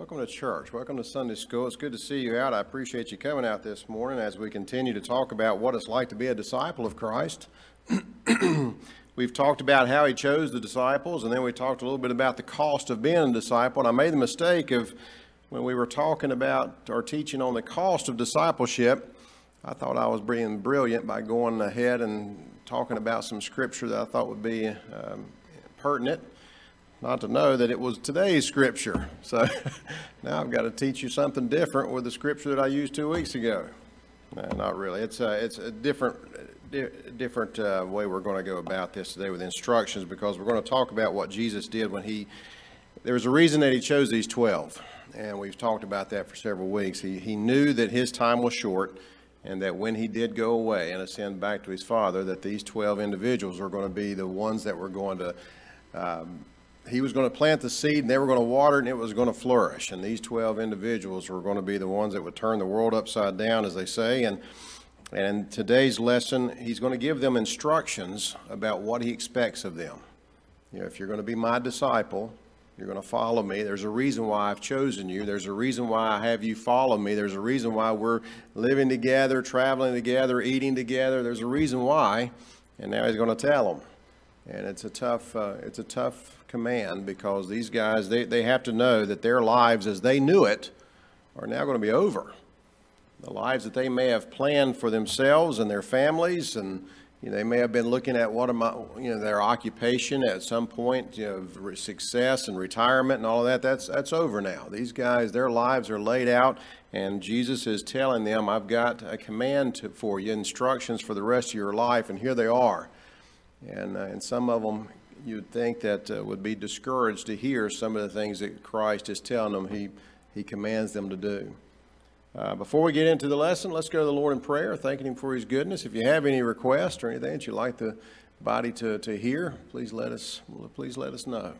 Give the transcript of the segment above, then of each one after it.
Welcome to church. Welcome to Sunday school. It's good to see you out. I appreciate you coming out this morning as we continue to talk about what it's like to be a disciple of Christ. We've talked about how he chose the disciples, and then we talked a little bit about the cost of being a disciple. And I made the mistake of, when we were talking about or teaching on the cost of discipleship, I thought I was being brilliant by going ahead and talking about some scripture that I thought would be pertinent. Not to know that it was today's scripture. So now I've got to teach you something different with the scripture that I used 2 weeks ago. No, not really. It's a different way we're going to go about this today with instructions, because we're going to talk about what Jesus did when there was a reason that he chose these 12. And we've talked about that for several weeks. He knew that his time was short, and that when he did go away and ascend back to his Father, that these 12 individuals were going to be the ones that were going to he was going to plant the seed, and they were going to water it, and it was going to flourish. And these 12 individuals were going to be the ones that would turn the world upside down, as they say. And in today's lesson, he's going to give them instructions about what he expects of them. You know, if you're going to be my disciple, you're going to follow me. There's a reason why I've chosen you. There's a reason why I have you follow me. There's a reason why we're living together, traveling together, eating together. There's a reason why. And now he's going to tell them. And it's a tough command, because these guys, they have to know that their lives as they knew it are now going to be over. The lives that they may have planned for themselves and their families, and they may have been looking at their occupation at some point, success and retirement and all of that. That's over now. These guys, their lives are laid out, and Jesus is telling them, I've got a command for you, instructions for the rest of your life, and here they are. And some of them, you'd think that would be discouraged to hear some of the things that Christ is telling them he commands them to do. Before we get into the lesson, let's go to the Lord in prayer, thanking him for his goodness. If you have any requests or anything that you'd like the body to hear, please let us know.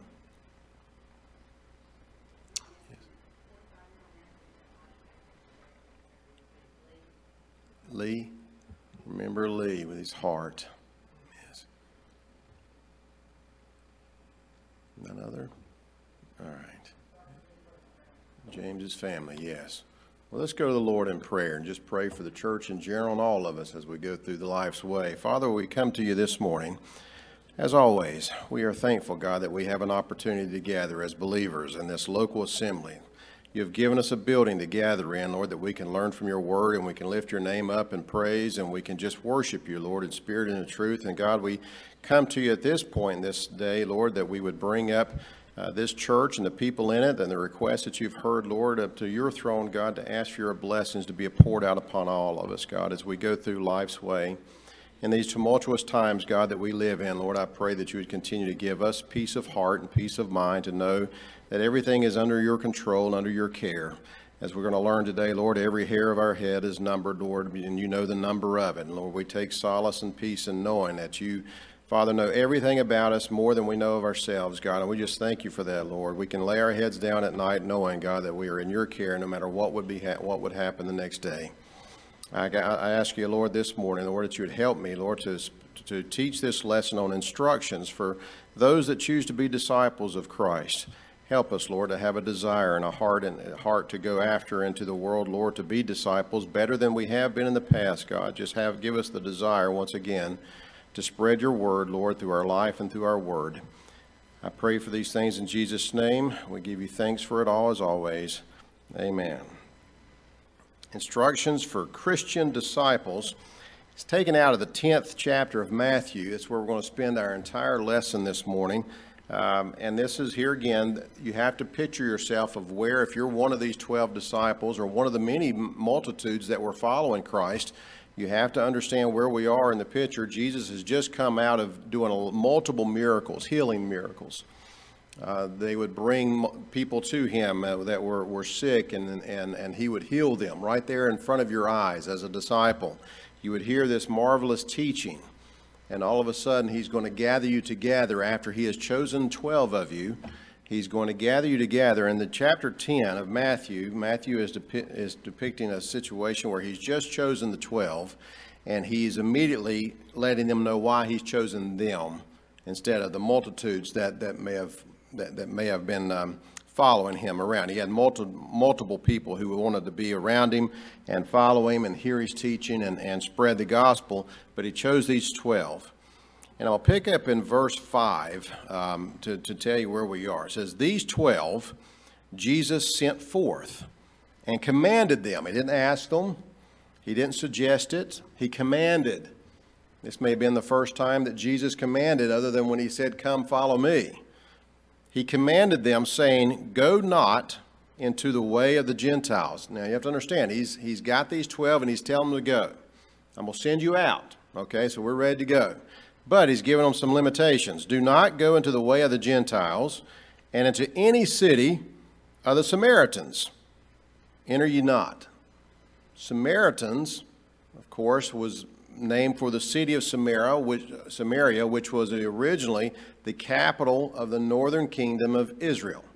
Lee, remember Lee with his heart. None other? All right. James's family, yes. Well, let's go to the Lord in prayer and just pray for the church in general and all of us as we go through the life's way. Father, we come to you this morning. As always, we are thankful, God, that we have an opportunity to gather as believers in this local assembly. You have given us a building to gather in, Lord, that we can learn from your word, and we can lift your name up in praise, and we can just worship you, Lord, in spirit and in truth. And God, we come to you at this point in this day, Lord, that we would bring up this church and the people in it and the requests that you've heard, Lord, up to your throne, God, to ask for your blessings to be poured out upon all of us, God, as we go through life's way. In these tumultuous times, God, that we live in, Lord, I pray that you would continue to give us peace of heart and peace of mind to know that everything is under your control and under your care. As we're going to learn today, Lord, every hair of our head is numbered, Lord, and you know the number of it. And Lord, we take solace and peace in knowing that you, Father, know everything about us more than we know of ourselves, God. And we just thank you for that, Lord. We can lay our heads down at night knowing, God, that we are in your care no matter what would happen the next day. I ask you, Lord, this morning, Lord, that you would help me, Lord, to teach this lesson on instructions for those that choose to be disciples of Christ. Help us, Lord, to have a desire and a heart to go after into the world, Lord, to be disciples better than we have been in the past, God. Just give us the desire once again to spread your word, Lord, through our life and through our word. I pray for these things in Jesus' name. We give you thanks for it all as always. Amen. Instructions for Christian disciples. It's taken out of the 10th chapter of Matthew. That's where we're going to spend our entire lesson this morning. And this is, here again, you have to picture yourself of where, if you're one of these 12 disciples or one of the many multitudes that were following Christ, you have to understand where we are in the picture. Jesus has just come out of doing multiple miracles, healing miracles. They would bring people to him that were sick, and he would heal them right there in front of your eyes as a disciple. You would hear this marvelous teaching, and all of a sudden he's going to gather you together after he has chosen 12 of you. He's going to gather you together. In the chapter 10 of Matthew is depicting a situation where he's just chosen the 12, and he's immediately letting them know why he's chosen them instead of the multitudes that may have been following him around. He had multiple people who wanted to be around him and follow him and hear his teaching and spread the gospel, but he chose these 12. And I'll pick up in verse 5 to tell you where we are. It says, "These 12 Jesus sent forth and commanded them." He didn't ask them. He didn't suggest it. He commanded. This may have been the first time that Jesus commanded, other than when he said, "Come, follow me." He commanded them, saying, "Go not into the way of the Gentiles." Now, you have to understand, he's got these 12, and he's telling them to go. "I'm going to send you out." Okay, so we're ready to go. But he's giving them some limitations. "Do not go into the way of the Gentiles, and into any city of the Samaritans enter ye not." Samaritans, of course, was named for the city of Samaria, which was originally the capital of the northern kingdom of Israel.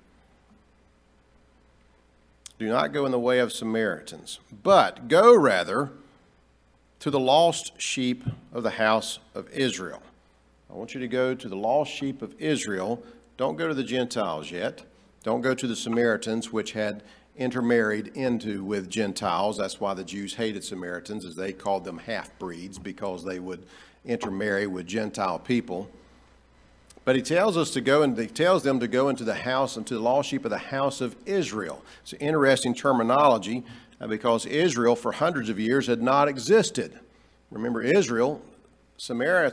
"Do not go in the way of Samaritans, but go rather to the lost sheep of the house of Israel." I want you to go to the lost sheep of Israel. Don't go to the Gentiles yet. Don't go to the Samaritans, which had intermarried with Gentiles. That's why the Jews hated Samaritans, as they called them half-breeds, because they would intermarry with Gentile people. But he tells us to go, and he tells them to go into the house, into the lost sheep of the house of Israel. It's an interesting terminology, because Israel for hundreds of years had not existed. Remember, Samaria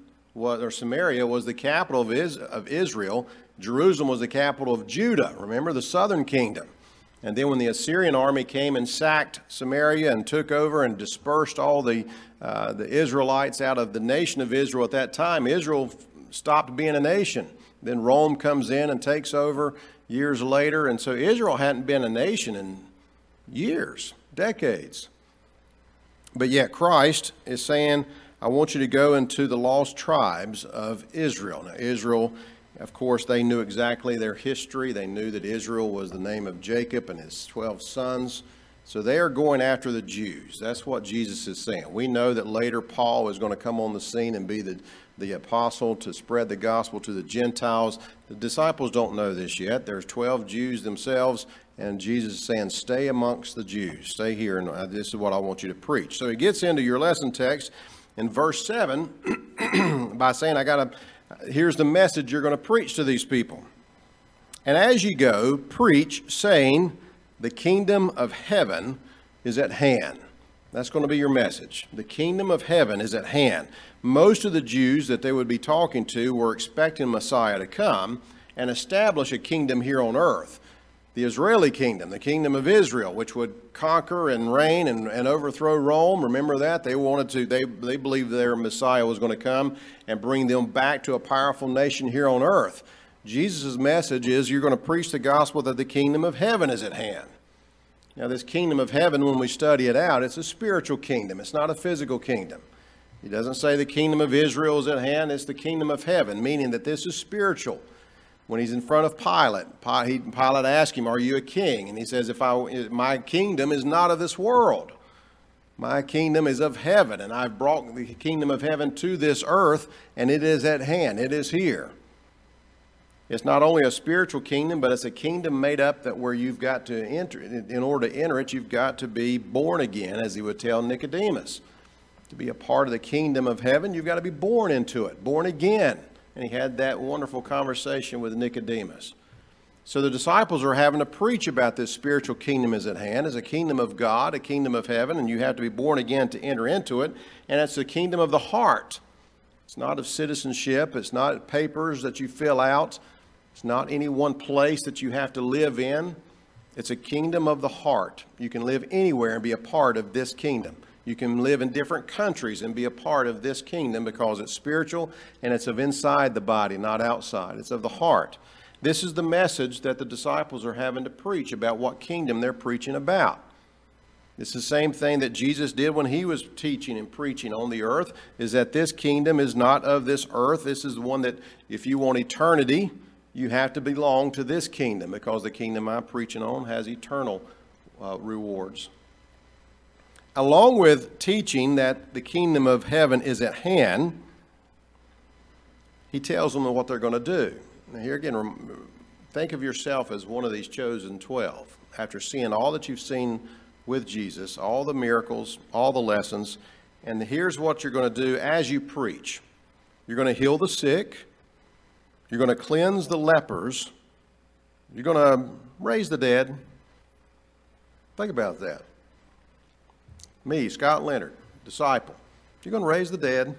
was the capital of Israel. Jerusalem was the capital of Judah. Remember, the southern kingdom. And then when the Assyrian army came and sacked Samaria and took over and dispersed all the Israelites out of the nation of Israel at that time, Israel stopped being a nation. Then Rome comes in and takes over years later. And so Israel hadn't been a nation in years, decades. But yet Christ is saying, "I want you to go into the lost tribes of Israel." Now, Israel, of course, they knew exactly their history. They knew that Israel was the name of Jacob and his 12 sons. So they are going after the Jews. That's what Jesus is saying. We know that later Paul is going to come on the scene and be the apostle to spread the gospel to the Gentiles. The disciples don't know this yet. There's 12 Jews themselves, and Jesus is saying, "Stay amongst the Jews. Stay here, and this is what I want you to preach." So he gets into your lesson text in verse 7 by saying, here's the message you're going to preach to these people. "And as you go, preach, saying, the kingdom of heaven is at hand." That's going to be your message. The kingdom of heaven is at hand. Most of the Jews that they would be talking to were expecting Messiah to come and establish a kingdom here on earth. The Israeli kingdom, the kingdom of Israel, which would conquer and reign and overthrow Rome. Remember that? They believed their Messiah was going to come and bring them back to a powerful nation here on earth. Jesus' message is, you're going to preach the gospel that the kingdom of heaven is at hand. Now, this kingdom of heaven, when we study it out, it's a spiritual kingdom. It's not a physical kingdom. He doesn't say the kingdom of Israel is at hand. It's the kingdom of heaven, meaning that this is spiritual. When he's in front of Pilate, Pilate asked him, "Are you a king?" And he says, "My kingdom is not of this world. My kingdom is of heaven, and I've brought the kingdom of heaven to this earth, and it is at hand. It is here." It's not only a spiritual kingdom, but it's a kingdom made up that where you've got to enter. In order to enter it, you've got to be born again, as he would tell Nicodemus. To be a part of the kingdom of heaven, you've got to be born into it, born again. And he had that wonderful conversation with Nicodemus. So the disciples are having to preach about this spiritual kingdom is at hand. It's a kingdom of God, a kingdom of heaven, and you have to be born again to enter into it. And it's the kingdom of the heart. It's not of citizenship. It's not papers that you fill out. It's not any one place that you have to live in. It's a kingdom of the heart. You can live anywhere and be a part of this kingdom. You can live in different countries and be a part of this kingdom because it's spiritual and it's of inside the body, not outside. It's of the heart. This is the message that the disciples are having to preach about what kingdom they're preaching about. It's the same thing that Jesus did when he was teaching and preaching on the earth, is that this kingdom is not of this earth. This is the one that if you want eternity, you have to belong to this kingdom, because the kingdom I'm preaching on has eternal rewards. Along with teaching that the kingdom of heaven is at hand, he tells them what they're going to do. Now here again, think of yourself as one of these chosen 12. After seeing all that you've seen with Jesus, all the miracles, all the lessons, and here's what you're going to do as you preach. You're going to heal the sick. You're going to cleanse the lepers. You're going to raise the dead. Think about that. Me, Scott Leonard, disciple. You're going to raise the dead.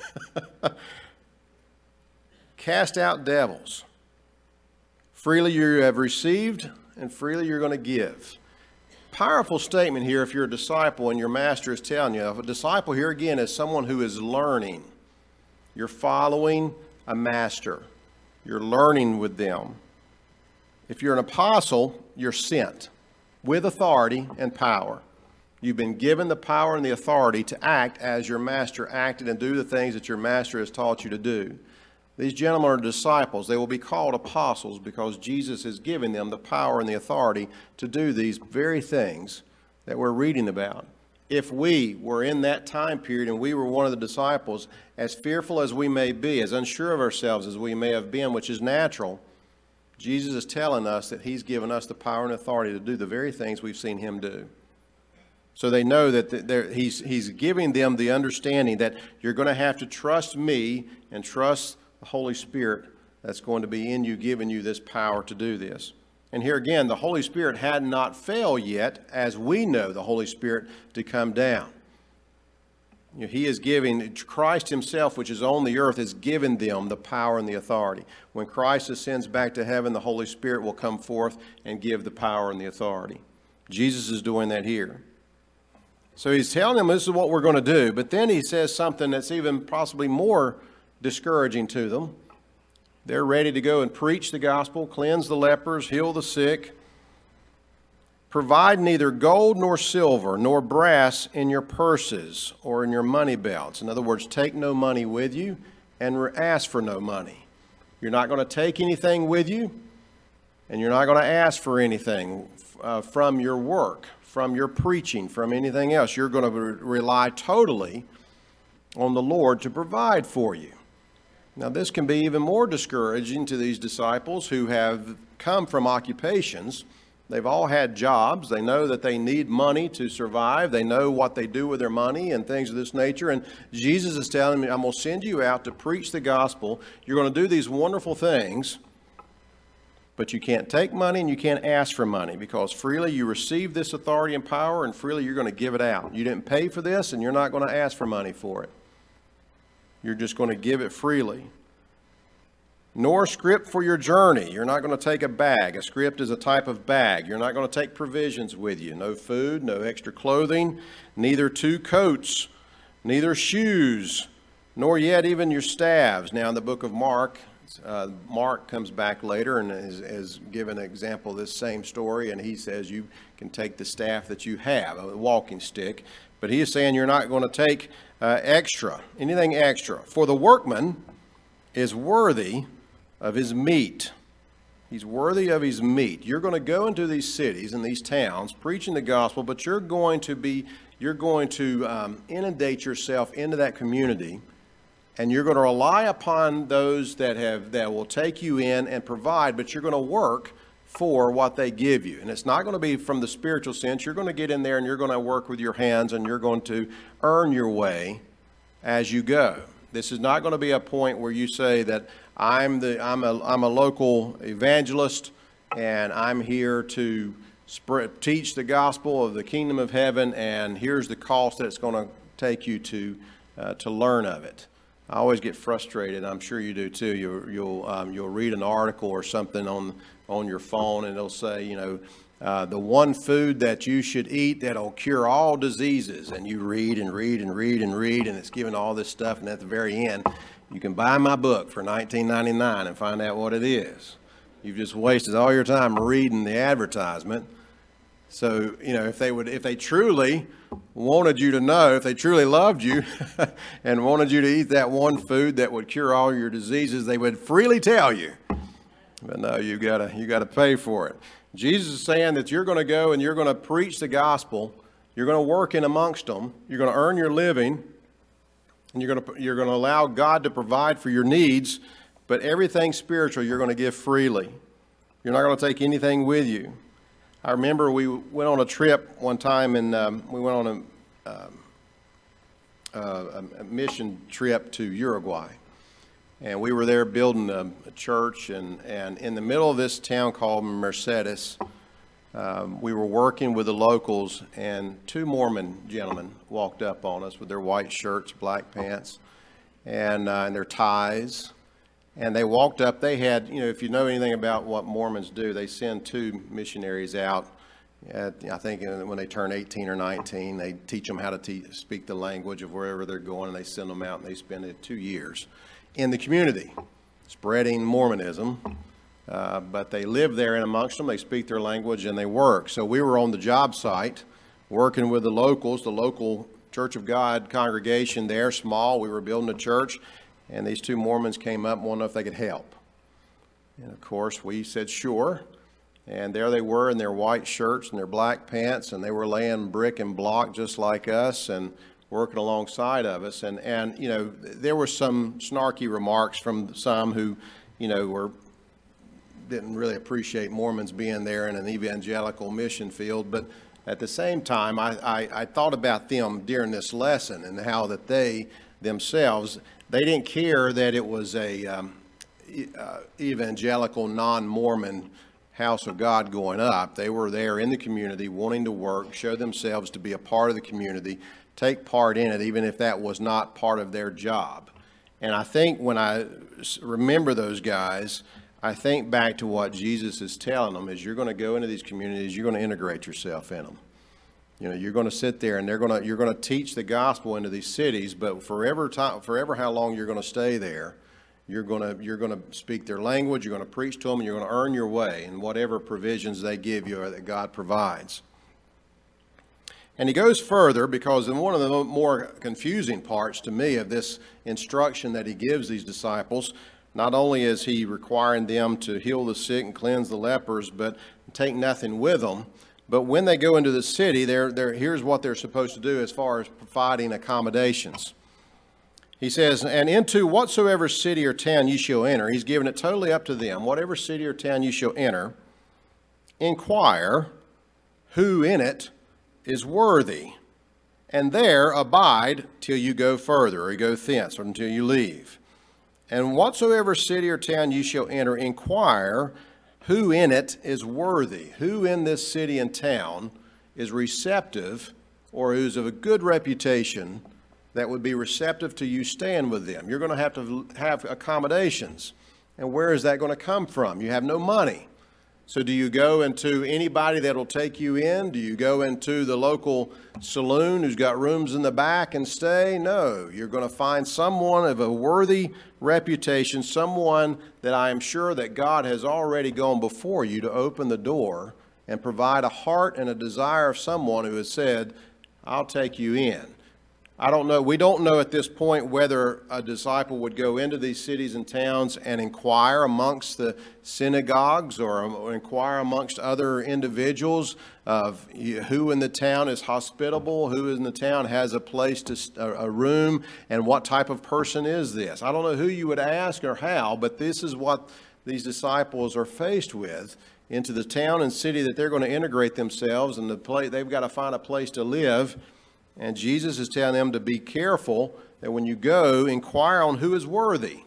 Cast out devils. Freely you have received, and freely you're going to give. Powerful statement here if you're a disciple and your master is telling you. A disciple here again is someone who is learning. You're following a master. You're learning with them. If you're an apostle, you're sent with authority and power. You've been given the power and the authority to act as your master acted and do the things that your master has taught you to do. These gentlemen are disciples. They will be called apostles because Jesus is giving them the power and the authority to do these very things that we're reading about. If we were in that time period and we were one of the disciples, as fearful as we may be, as unsure of ourselves as we may have been, which is natural, Jesus is telling us that he's given us the power and authority to do the very things we've seen him do. So they know that he's giving them the understanding that you're going to have to trust me and trust the Holy Spirit that's going to be in you, giving you this power to do this. And here again, the Holy Spirit had not failed yet, as we know the Holy Spirit to come down. You know, he is giving, Christ himself, which is on the earth, is giving them the power and the authority. When Christ ascends back to heaven, the Holy Spirit will come forth and give the power and the authority. Jesus is doing that here. So he's telling them this is what we're going to do, but then he says something that's even possibly more discouraging to them. They're ready to go and preach the gospel, cleanse the lepers, heal the sick. Provide neither gold nor silver nor brass in your purses or in your money belts. In other words, take no money with you and ask for no money. You're not going to take anything with you, and you're not going to ask for anything from your work, from your preaching, from anything else. You're going to rely totally on the Lord to provide for you. Now, this can be even more discouraging to these disciples who have come from occupations. They've all had jobs. They know that they need money to survive. They know what they do with their money and things of this nature. And Jesus is telling me, I'm going to send you out to preach the gospel. You're going to do these wonderful things, but you can't take money and you can't ask for money, because freely you receive this authority and power, and freely you're going to give it out. You didn't pay for this, and you're not going to ask for money for it. You're just going to give it freely. Nor scrip for your journey. You're not going to take a bag. A scrip is a type of bag. You're not going to take provisions with you. No food, no extra clothing, neither 2 coats, neither shoes, nor yet even your staves. Now in the book of Mark, Mark comes back later and is given an example of this same story, and he says you can take the staff that you have, a walking stick. But he is saying you're not going to take anything extra. For the workman is worthy of his meat. He's worthy of his meat. You're going to go into these cities and these towns preaching the gospel, but you're going to inundate yourself into that community, and you're going to rely upon those that will take you in and provide, but you're going to work for what they give you. And it's not going to be from the spiritual sense. You're going to get in there and you're going to work with your hands, and you're going to earn your way as you go. This is not going to be a point where you say that I'm a local evangelist and I'm here to teach the gospel of the kingdom of heaven, and here's the cost that it's going to take you to learn of it. I always get frustrated. I'm sure you do too. You'll read an article or something on your phone, and it'll say, the one food that you should eat that'll cure all diseases. And you read and read and read and read, and it's giving all this stuff. And at the very end, you can buy my book for $19.99 and find out what it is. You've just wasted all your time reading the advertisement. So, if they truly wanted you to know, if they truly loved you and wanted you to eat that one food that would cure all your diseases, they would freely tell you. But no, you got to pay for it. Jesus is saying that you're going to go and you're going to preach the gospel. You're going to work in amongst them. You're going to earn your living, and you're going to allow God to provide for your needs. But everything spiritual you're going to give freely. You're not going to take anything with you. I remember we went on a trip one time, and we went on a mission trip to Uruguay. And we were there building a church, and in the middle of this town called Mercedes, we were working with the locals, and two Mormon gentlemen walked up on us with their white shirts, black pants, and their ties. And they walked up. They had, if you know anything about what Mormons do, they send two missionaries out. I think when they turn 18 or 19, they teach them how to speak the language of wherever they're going, and they send them out, and they spend 2 years in the community spreading Mormonism. But they live there and amongst them. They speak their language, and they work. So we were on the job site working with the locals, the local Church of God congregation there, small. We were building a church, and these two Mormons came up and wanted to know if they could help. And, of course, we said sure. And there they were in their white shirts and their black pants, and they were laying brick and block just like us and working alongside of us. And there were some snarky remarks from some who, didn't really appreciate Mormons being there in an evangelical mission field. But at the same time, I thought about them during this lesson and how that they themselves, they didn't care that it was a evangelical, non-Mormon house of God going up. They were there in the community wanting to work, show themselves to be a part of the community, take part in it, even if that was not part of their job. And I think when I remember those guys, I think back to what Jesus is telling them is you're going to go into these communities, you're going to integrate yourself in them. You're going to sit there and you're going to teach the gospel into these cities, but forever how long you're going to stay there, you're going to speak their language, you're going to preach to them, and you're going to earn your way in whatever provisions they give you or that God provides. And he goes further, because in one of the more confusing parts to me of this instruction that he gives these disciples, not only is he requiring them to heal the sick and cleanse the lepers, but take nothing with them. But when they go into the city, here's what they're supposed to do as far as providing accommodations. He says, and into whatsoever city or town ye shall enter, he's given it totally up to them. Whatever city or town ye shall enter, inquire who in it is worthy, and there abide till you go further, or you go thence, or until you leave. And whatsoever city or town ye shall enter, inquire who in it is worthy. Who in this city and town is receptive, or who's of a good reputation that would be receptive to you staying with them. You're going to have accommodations. And where is that going to come from? You have no money. So do you go into anybody that will take you in? Do you go into the local saloon who's got rooms in the back and stay? No. You're going to find someone of a worthy reputation, someone that I am sure that God has already gone before you to open the door and provide a heart and a desire of someone who has said, I'll take you in. I don't know. We don't know at this point whether a disciple would go into these cities and towns and inquire amongst the synagogues or inquire amongst other individuals of who in the town is hospitable, who in the town has a place a room, and what type of person is this. I don't know who you would ask or how, but this is what these disciples are faced with into the town and city that they're going to integrate themselves, and they've got to find a place to live. And Jesus is telling them to be careful that when you go, inquire on who is worthy.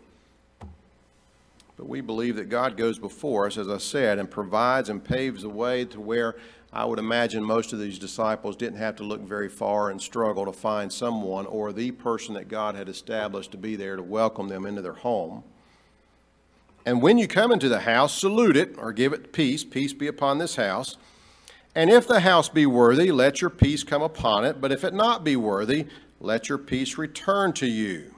But we believe that God goes before us, as I said, and provides and paves the way to where I would imagine most of these disciples didn't have to look very far and struggle to find someone or the person that God had established to be there to welcome them into their home. And when you come into the house, salute it or give it peace. Peace be upon this house. And if the house be worthy, let your peace come upon it. But if it not be worthy, let your peace return to you.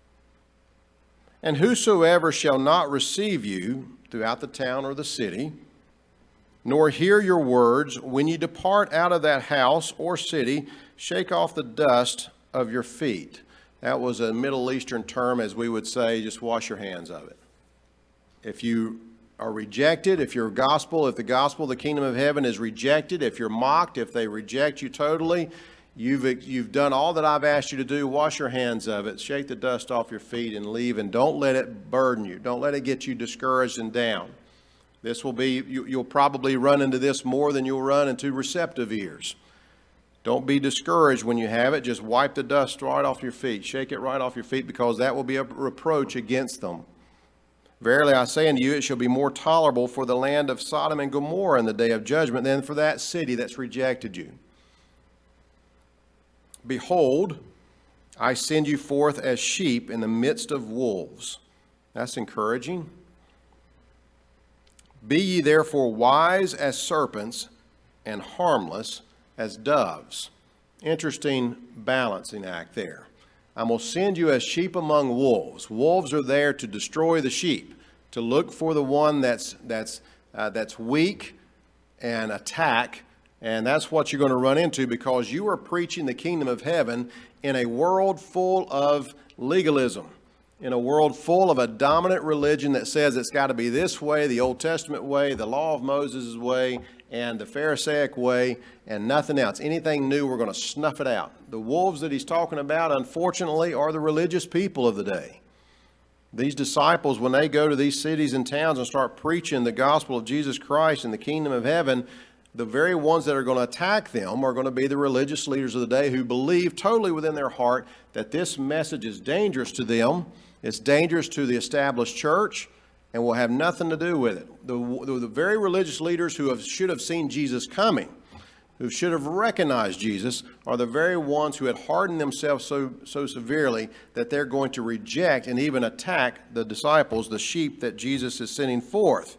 And whosoever shall not receive you throughout the town or the city, nor hear your words, when you depart out of that house or city, shake off the dust of your feet. That was a Middle Eastern term, as we would say, just wash your hands of it. If you are rejected, if the gospel of the kingdom of heaven is rejected, if you're mocked, if they reject you totally, you've done all that I've asked you to do. Wash your hands of it, shake the dust off your feet and leave, and don't let it burden you. Don't let it get you discouraged and down. This will be, you'll probably run into this more than you'll run into receptive ears. Don't be discouraged when you have it. Just wipe the dust right off your feet. Shake it right off your feet, because that will be a reproach against them. Verily I say unto you, it shall be more tolerable for the land of Sodom and Gomorrah in the day of judgment than for that city that's rejected you. Behold, I send you forth as sheep in the midst of wolves. That's encouraging. Be ye therefore wise as serpents and harmless as doves. Interesting balancing act there. I'm going to send you as sheep among wolves. Wolves are there to destroy the sheep, to look for the one that's weak and attack. And that's what you're going to run into, because you are preaching the kingdom of heaven in a world full of legalism, in a world full of a dominant religion that says it's got to be this way, the Old Testament way, the law of Moses' way, and the Pharisaic way, and nothing else. Anything new, we're going to snuff it out. The wolves that he's talking about, unfortunately, are the religious people of the day. These disciples, when they go to these cities and towns and start preaching the gospel of Jesus Christ and the kingdom of heaven, the very ones that are going to attack them are going to be the religious leaders of the day, who believe totally within their heart that this message is dangerous to them. It's dangerous to the established church, and will have nothing to do with it. The very religious leaders who should have seen Jesus coming, who should have recognized Jesus, are the very ones who had hardened themselves so severely that they're going to reject and even attack the disciples, the sheep that Jesus is sending forth.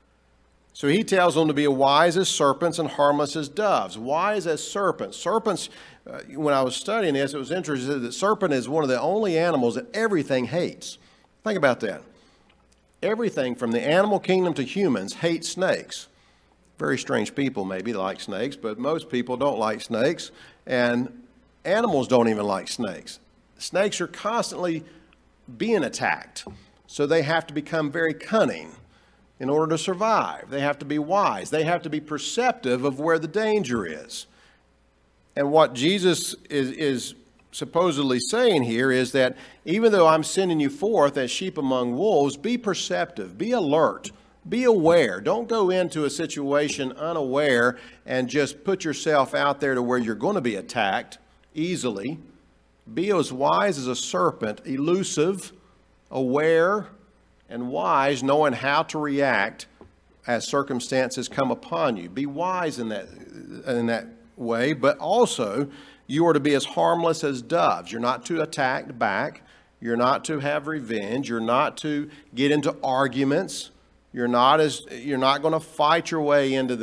So he tells them to be wise as serpents and harmless as doves. Wise as serpents. Serpents, when I was studying this, it was interesting that serpent is one of the only animals that everything hates. Think about that. Everything from the animal kingdom to humans hate snakes. Very strange people maybe like snakes, but most people don't like snakes, and animals don't even like snakes. Snakes are constantly being attacked, so they have to become very cunning in order to survive. They have to be wise. They have to be perceptive of where the danger is. And what Jesus is supposedly saying here is that even though I'm sending you forth as sheep among wolves, be perceptive, be alert, be aware. Don't go into a situation unaware and just put yourself out there to where you're going to be attacked easily. Be as wise as a serpent, elusive, aware, and wise, knowing how to react as circumstances come upon you. Be wise in that way, but also you are to be as harmless as doves. You're not to attack back. You're not to have revenge. You're not to get into arguments. You're not going to fight your way into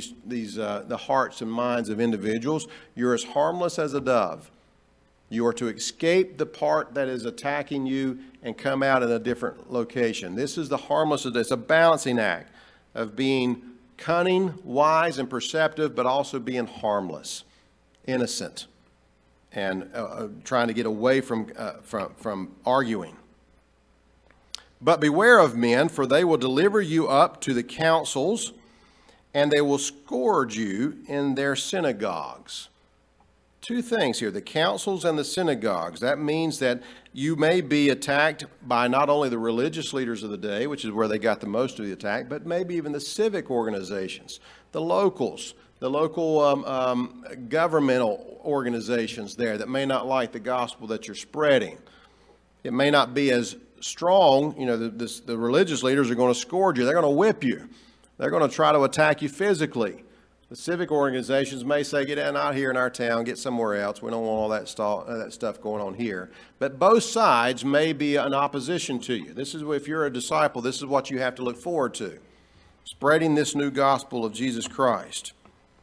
the hearts and minds of individuals. You're as harmless as a dove. You are to escape the part that is attacking you and come out in a different location. This is the harmless. It's a balancing act of being cunning, wise, and perceptive, but also being harmless, innocent, and trying to get away from arguing. But beware of men, for they will deliver you up to the councils, and they will scourge you in their synagogues. Two things here, the councils and the synagogues. That means that you may be attacked by not only the religious leaders of the day, which is where they got the most of the attack, but maybe even the civic organizations, the locals, the local governmental organizations there that may not like the gospel that you're spreading. It may not be as strong. You know, the religious leaders are going to scourge you. They're going to whip you. They're going to try to attack you physically. The civic organizations may say, get out here in our town, get somewhere else. We don't want all that stuff going on here. But both sides may be in opposition to you. This is, if you're a disciple, this is what you have to look forward to. Spreading this new gospel of Jesus Christ.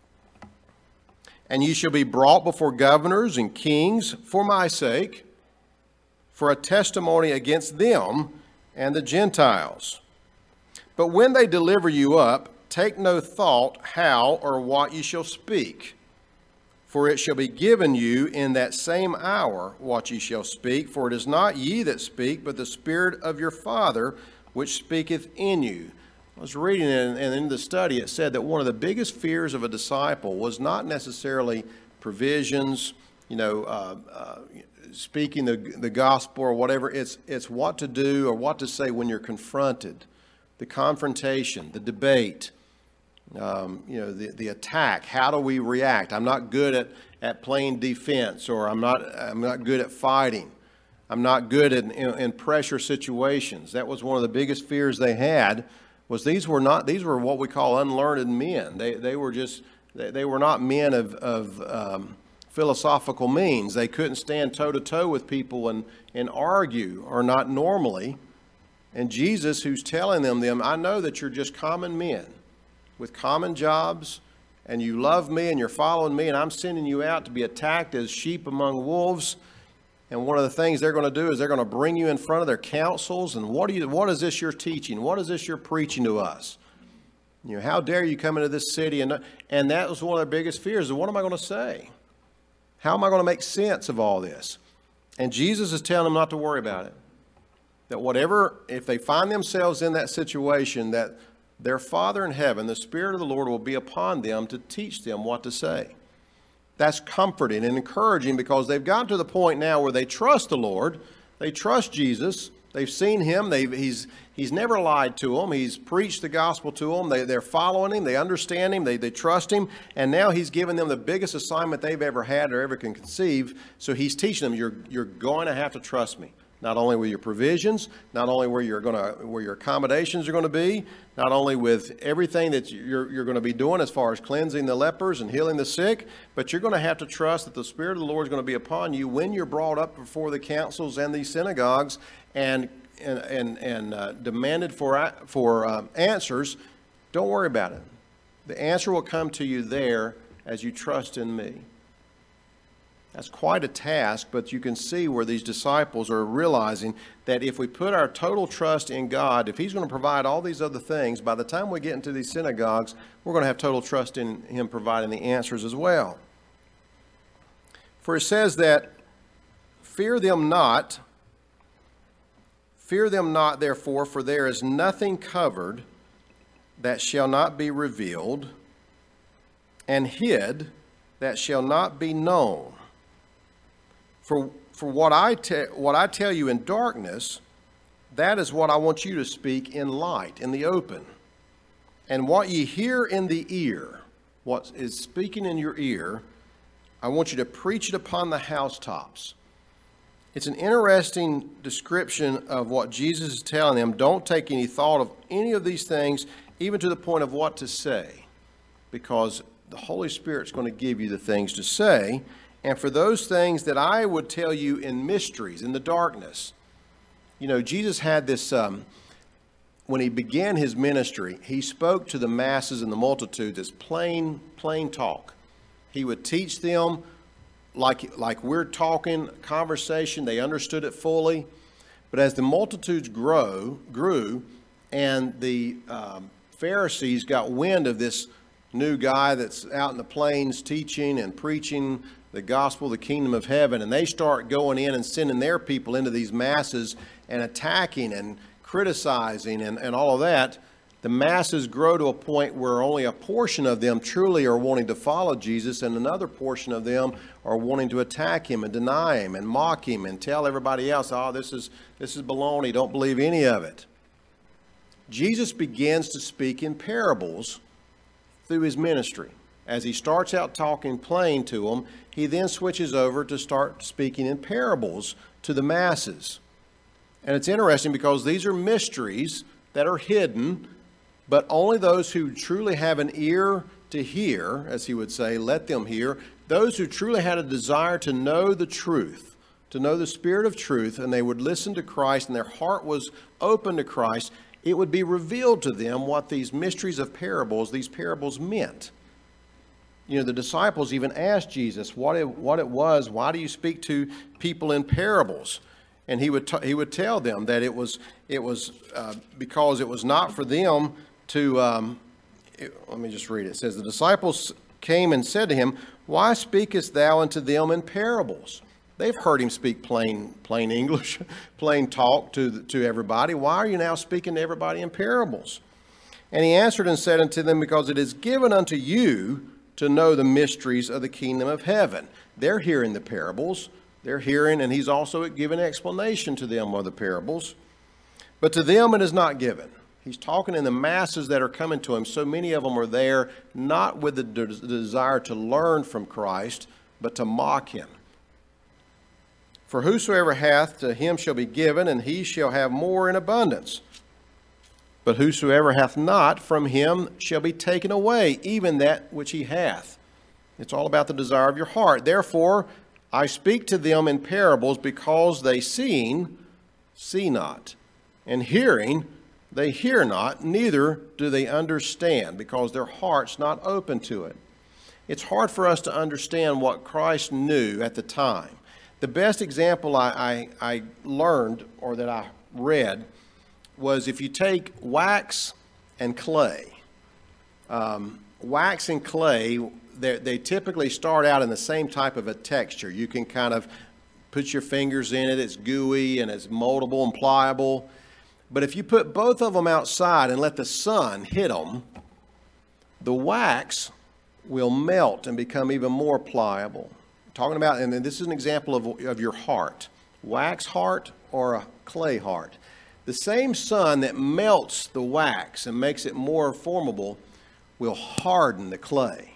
And ye shall be brought before governors and kings for my sake, for a testimony against them and the Gentiles. But when they deliver you up, take no thought how or what ye shall speak, for it shall be given you in that same hour what ye shall speak. For it is not ye that speak, but the Spirit of your Father which speaketh in you. I was reading it, and in the study it said that one of the biggest fears of a disciple was not necessarily provisions, speaking the gospel or whatever. It's what to do or what to say when you're confronted. the confrontation, the debate, the attack. How do we react? I'm not good at playing defense, or I'm not good at fighting. I'm not good in pressure situations. That was one of the biggest fears they had. Was these were what we call unlearned men. They were not men of philosophical means. They couldn't stand toe to toe with people and argue, or not normally. And Jesus, who's telling them, I know that you're just common men with common jobs, and you love me and you're following me, and I'm sending you out to be attacked as sheep among wolves. And one of the things they're going to do is they're going to bring you in front of their councils. And what is this you're teaching? What is this you're preaching to us? How dare you come into this city? And that was one of their biggest fears. What am I going to say? How am I going to make sense of all this? And Jesus is telling them not to worry about it. That if they find themselves in that situation, that their Father in heaven, the Spirit of the Lord, will be upon them to teach them what to say. That's comforting and encouraging, because they've gotten to the point now where they trust the Lord. They trust Jesus. They've seen him. He's never lied to them. He's preached the gospel to them. They're following him. They understand him. They trust him. And now he's given them the biggest assignment they've ever had or ever can conceive. So he's teaching them, you're going to have to trust me. Not only with your provisions, not only where your accommodations are going to be, not only with everything that you're going to be doing as far as cleansing the lepers and healing the sick, but you're going to have to trust that the Spirit of the Lord is going to be upon you when you're brought up before the councils and these synagogues and demanded for answers. Don't worry about it. The answer will come to you there as you trust in me. That's quite a task, but you can see where these disciples are realizing that if we put our total trust in God, if he's going to provide all these other things, by the time we get into these synagogues, we're going to have total trust in him providing the answers as well. For it says that, fear them not, therefore, for there is nothing covered that shall not be revealed, and hid that shall not be known. For what I tell you in darkness, that is what I want you to speak in light, in the open. And what ye hear in the ear, what is speaking in your ear, I want you to preach it upon the housetops. It's an interesting description of what Jesus is telling them. Don't take any thought of any of these things, even to the point of what to say, because the Holy Spirit's going to give you the things to say. And for those things that I would tell you in mysteries, in the darkness. Jesus had this, when he began his ministry, he spoke to the masses and the multitudes as plain talk. He would teach them like we're talking, conversation. They understood it fully. But as the multitudes grew, and the Pharisees got wind of this new guy that's out in the plains teaching and preaching the gospel, the kingdom of heaven, and they start going in and sending their people into these masses and attacking and criticizing and all of that, the masses grow to a point where only a portion of them truly are wanting to follow Jesus, and another portion of them are wanting to attack him and deny him and mock him and tell everybody else, this is baloney, don't believe any of it. Jesus begins to speak in parables through his ministry. As he starts out talking plain to them, he then switches over to start speaking in parables to the masses. And it's interesting because these are mysteries that are hidden, but only those who truly have an ear to hear, as he would say, let them hear. Those who truly had a desire to know the truth, to know the Spirit of truth, and they would listen to Christ and their heart was open to Christ, it would be revealed to them what these mysteries of parables, these parables meant. The disciples even asked Jesus what it was. Why do you speak to people in parables? And he would tell them that it was because it was not for them to. Let me just read it. It says, the disciples came and said to him, "Why speakest thou unto them in parables?" They've heard him speak plain English, plain talk to everybody. Why are you now speaking to everybody in parables? And he answered and said unto them, because it is given unto you to know the mysteries of the kingdom of heaven. They're hearing the parables. They're hearing, and he's also given explanation to them of the parables. But to them it is not given. He's talking in the masses that are coming to him. So many of them are there not with the desire to learn from Christ, but to mock him. For whosoever hath, to him shall be given, and he shall have more in abundance. But whosoever hath not, from him shall be taken away, even that which he hath. It's all about the desire of your heart. Therefore, I speak to them in parables, because they seeing, see not, and hearing, they hear not, neither do they understand, because their heart's not open to it. It's hard for us to understand what Christ knew at the time. The best example I learned, or that I read, was if you take wax and clay. Wax and clay, they typically start out in the same type of a texture. You can kind of put your fingers in it. It's gooey and it's moldable and pliable. But if you put both of them outside and let the sun hit them, the wax will melt and become even more pliable. Talking about, and this is an example of your heart. Wax heart or a clay heart. The same sun that melts the wax and makes it more formable will harden the clay.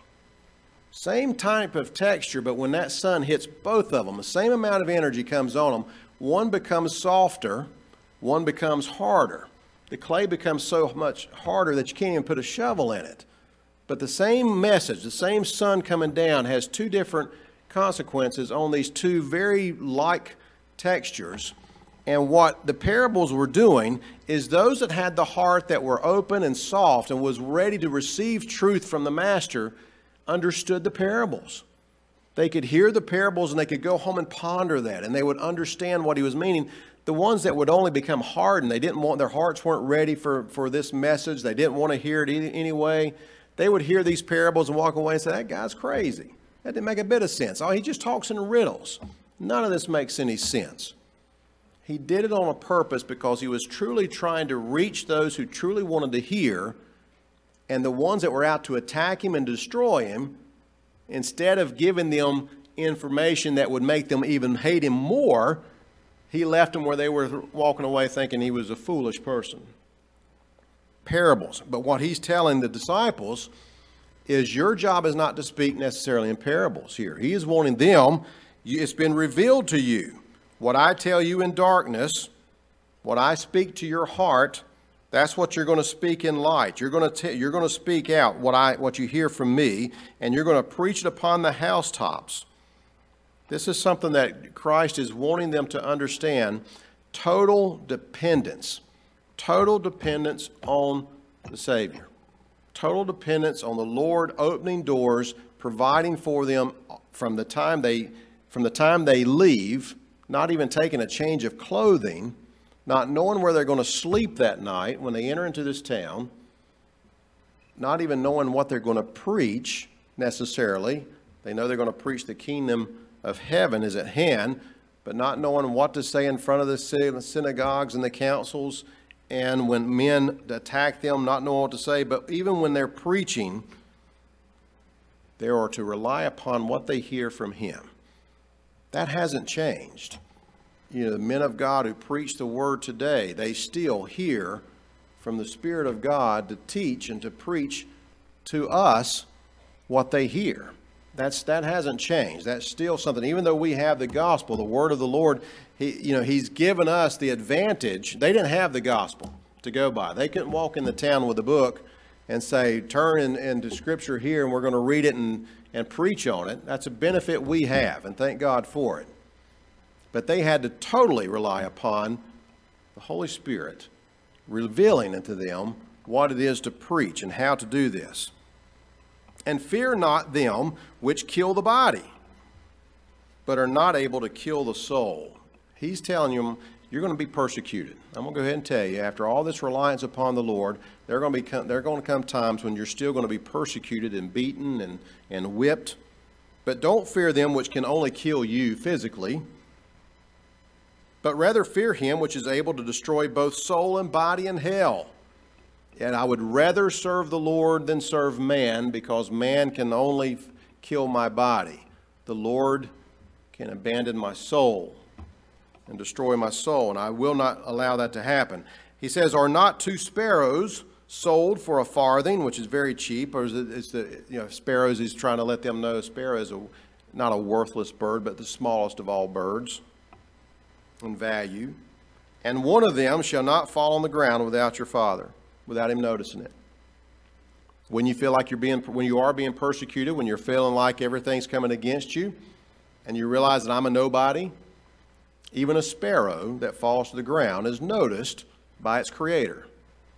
Same type of texture, but when that sun hits both of them, the same amount of energy comes on them. One becomes softer, one becomes harder. The clay becomes so much harder that you can't even put a shovel in it. But the same message, the same sun coming down, has two different consequences on these two very like textures. And what the parables were doing is those that had the heart that were open and soft and was ready to receive truth from the master understood the parables. They could hear the parables and they could go home and ponder that, and they would understand what he was meaning. The ones that would only become hardened, their hearts weren't ready for this message. They didn't want to hear it anyway. They would hear these parables and walk away and say, that guy's crazy. That didn't make a bit of sense. Oh, he just talks in riddles. None of this makes any sense. He did it on a purpose because he was truly trying to reach those who truly wanted to hear, and the ones that were out to attack him and destroy him, instead of giving them information that would make them even hate him more, he left them where they were walking away thinking he was a foolish person. Parables. But what he's telling the disciples is your job is not to speak necessarily in parables here. He is wanting them, it's been revealed to you. What I tell you in darkness, what I speak to your heart, that's what you're going to speak in light. You're going to speak out what you hear from me, and you're going to preach it upon the housetops. This is something that Christ is wanting them to understand. Total dependence on the Savior. Total dependence on the Lord, opening doors, providing for them from the time they leave, not even taking a change of clothing, not knowing where they're going to sleep that night when they enter into this town, not even knowing what they're going to preach necessarily. They know they're going to preach the kingdom of heaven is at hand, but not knowing what to say in front of the synagogues and the councils, and when men attack them, not knowing what to say. But even when they're preaching, they are to rely upon what they hear from him. That hasn't changed. The men of God who preach the word today, they still hear from the Spirit of God to teach and to preach to us what they hear. That hasn't changed. That's still something. Even though we have the gospel, the word of the Lord, he's given us the advantage. They didn't have the gospel to go by. They couldn't walk in the town with a book and say, turn into Scripture here and we're going to read it and preach on it. That's a benefit we have, and thank God for it. But they had to totally rely upon the Holy Spirit revealing unto them what it is to preach and how to do this. And fear not them which kill the body, but are not able to kill the soul. He's telling them, you're going to be persecuted. I'm going to go ahead and tell you, after all this reliance upon the Lord, there are going to come times when you're still going to be persecuted and beaten and whipped. But don't fear them which can only kill you physically, but rather fear him which is able to destroy both soul and body in hell. And I would rather serve the Lord than serve man, because man can only kill my body. The Lord can abandon my soul and destroy my soul, and I will not allow that to happen. He says, are not 2 sparrows sold for a farthing, which is very cheap, or sparrows, he's trying to let them know sparrow is not a worthless bird, but the smallest of all birds in value. And one of them shall not fall on the ground without your Father, without him noticing it. When you feel like when you are being persecuted, when you're feeling like everything's coming against you, and you realize that I'm a nobody, even a sparrow that falls to the ground is noticed by its creator,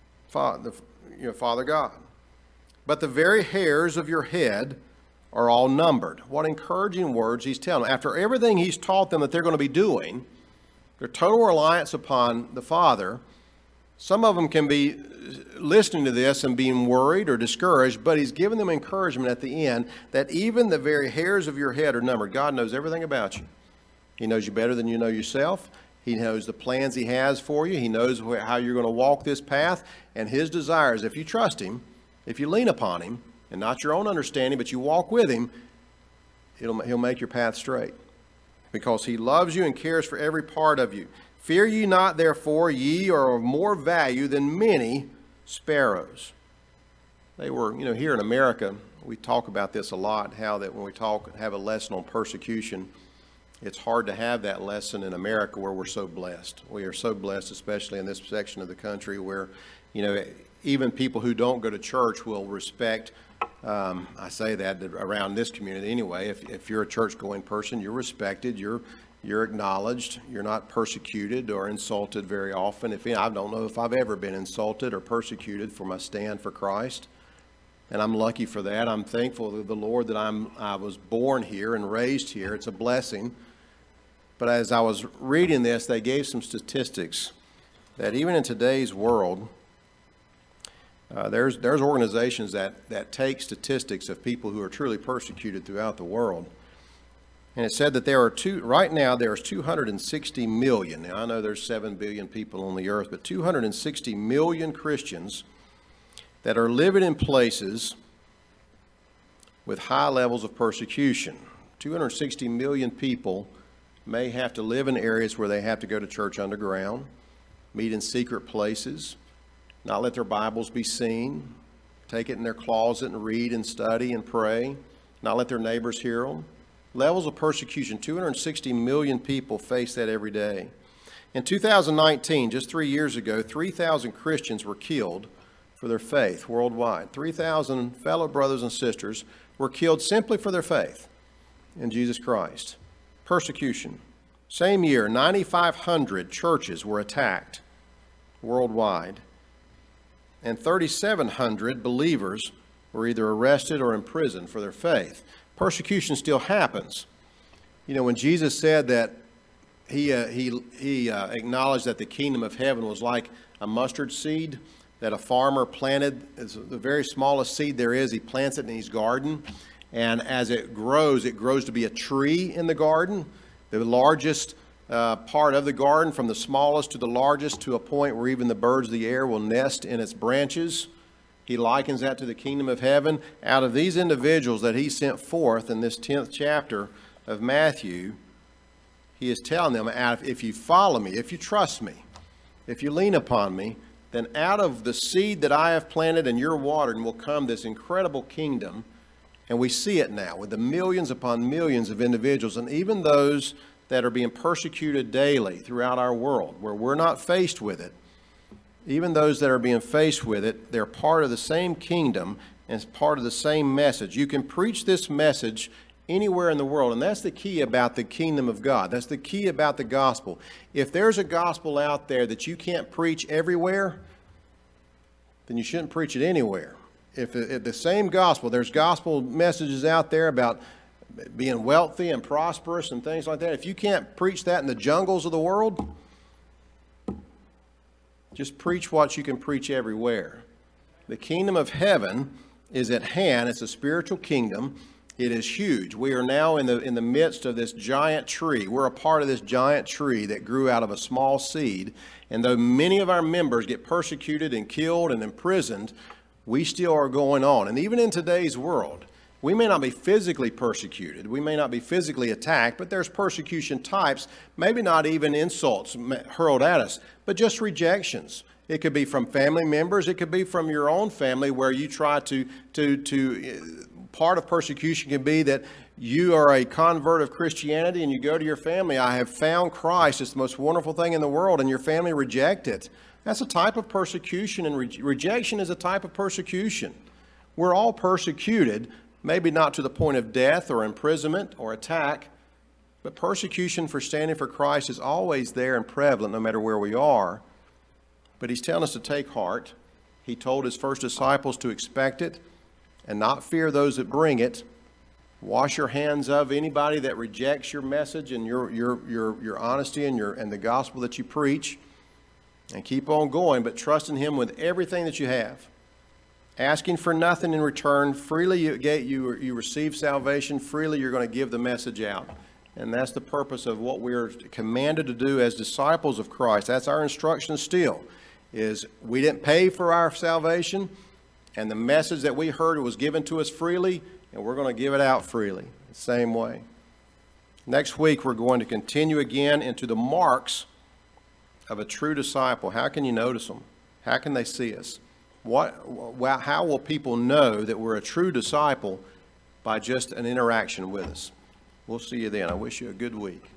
Father God. But the very hairs of your head are all numbered. What encouraging words he's telling them. After everything he's taught them that they're going to be doing, their total reliance upon the Father, some of them can be listening to this and being worried or discouraged, but he's given them encouragement at the end that even the very hairs of your head are numbered. God knows everything about you. He knows you better than you know yourself. He knows the plans he has for you. He knows how you're going to walk this path. And his desire is, if you trust him, if you lean upon him, and not your own understanding, but you walk with him, he'll make your path straight. Because he loves you and cares for every part of you. Fear ye not, therefore, ye are of more value than many sparrows. They were, here in America, we talk about this a lot, how that when we have a lesson on persecution, it's hard to have that lesson in America where we're so blessed. We are so blessed, especially in this section of the country where, even people who don't go to church will respect, I say that around this community anyway, if you're a church-going person, you're respected, you're acknowledged, you're not persecuted or insulted very often. I don't know if I've ever been insulted or persecuted for my stand for Christ, and I'm lucky for that. I'm thankful to the Lord that I was born here and raised here. It's a blessing. But as I was reading this, they gave some statistics that even in today's world, there's organizations that take statistics of people who are truly persecuted throughout the world. And it said that right now there's 260 million. Now I know there's 7 billion people on the earth, but 260 million Christians that are living in places with high levels of persecution. 260 million people may have to live in areas where they have to go to church underground, meet in secret places, not let their Bibles be seen, take it in their closet and read and study and pray, not let their neighbors hear them. Levels of persecution, 260 million people face that every day. In 2019, just 3 years ago, 3,000 Christians were killed for their faith worldwide. 3,000 fellow brothers and sisters were killed simply for their faith in Jesus Christ. Persecution. Same year, 9,500 churches were attacked worldwide. And 3,700 believers were either arrested or imprisoned for their faith. Persecution still happens. When Jesus said that he acknowledged that the kingdom of heaven was like a mustard seed that a farmer planted. It's the very smallest seed there is. He plants it in his garden. And as it grows to be a tree in the garden. The largest part of the garden, from the smallest to the largest, to a point where even the birds of the air will nest in its branches. He likens that to the kingdom of heaven. Out of these individuals that he sent forth in this 10th chapter of Matthew, he is telling them, if you follow me, if you trust me, if you lean upon me, then out of the seed that I have planted and you're watering will come this incredible kingdom. And we see it now with the millions upon millions of individuals, and even those that are being persecuted daily throughout our world, where we're not faced with it. Even those that are being faced with it, they're part of the same kingdom and part of the same message. You can preach this message anywhere in the world, and that's the key about the kingdom of God. That's the key about the gospel. If there's a gospel out there that you can't preach everywhere, then you shouldn't preach it anywhere. If the same gospel, there's gospel messages out there about being wealthy and prosperous and things like that. If you can't preach that in the jungles of the world, just preach what you can preach everywhere. The kingdom of heaven is at hand. It's a spiritual kingdom. It is huge. We are now in the midst of this giant tree. We're a part of this giant tree that grew out of a small seed. And though many of our members get persecuted and killed and imprisoned, we still are going on. And even in today's world, we may not be physically persecuted. We may not be physically attacked, but there's persecution types, maybe not even insults hurled at us, but just rejections It could be from family members. It could be from your own family where you try part of persecution can be that you are a convert of Christianity and you go to your family, I have found Christ, it's the most wonderful thing in the world, and your family reject it. That's a type of persecution, and rejection is a type of persecution. We're all persecuted, maybe not to the point of death or imprisonment or attack, but persecution for standing for Christ is always there and prevalent no matter where we are. But he's telling us to take heart. He told his first disciples to expect it and not fear those that bring it. Wash your hands of anybody that rejects your message and your honesty and the gospel that you preach. And keep on going, but trust in him with everything that you have. Asking for nothing in return. Freely you receive salvation. Freely you're going to give the message out. And that's the purpose of what we're commanded to do as disciples of Christ. That's our instruction still, is we didn't pay for our salvation, and the message that we heard was given to us freely, and we're going to give it out freely, the same way. Next week, we're going to continue again into the marks of a true disciple. How can you notice them? How can they see us? How will people know that we're a true disciple by just an interaction with us? We'll see you then. I wish you a good week.